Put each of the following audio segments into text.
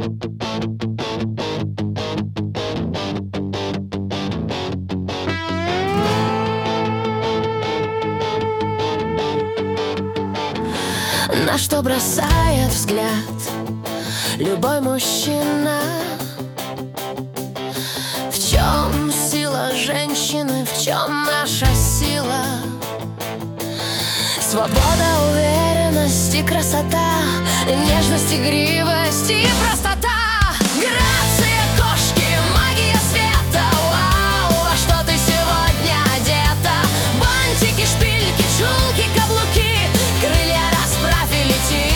На что бросает взгляд любой мужчина? В чем сила женщины, в чем наша сила? Свобода, уверенность и красота, нежность, игривость и простота. Грация кошки, магия света. Вау, во что ты сегодня одета? Бантики, шпильки, чулки, каблуки, крылья расправь и лети.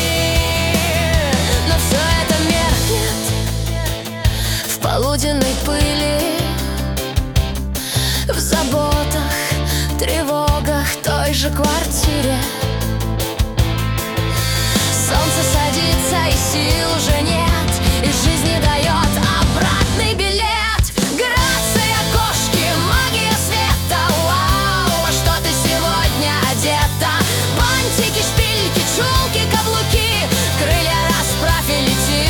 Но все это меркнет в полуденной пыли, в заботах, тревогах той же квартире. Солнце садится, и сил уже нет, и жизнь не дает обратный билет. Грация кошки, магия света. Вау, во что ты сегодня одета? Бантики, шпильки, чулки, каблуки, крылья расправь и лети.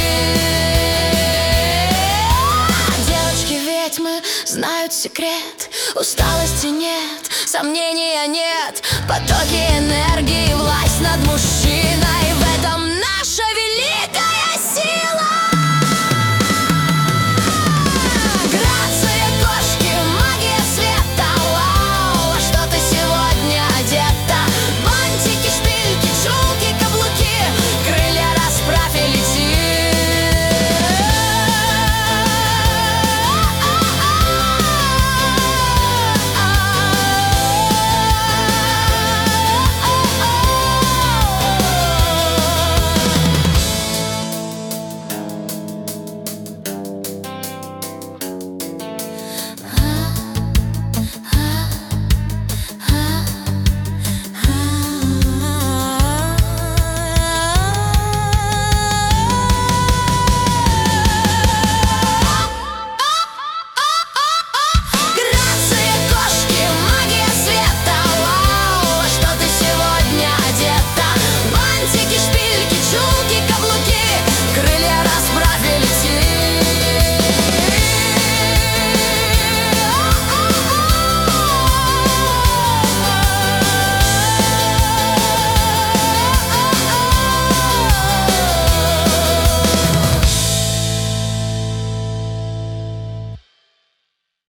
Девочки-ведьмы знают секрет, усталости нет, сомнения нет, потоки энергии, власть над мужчиной.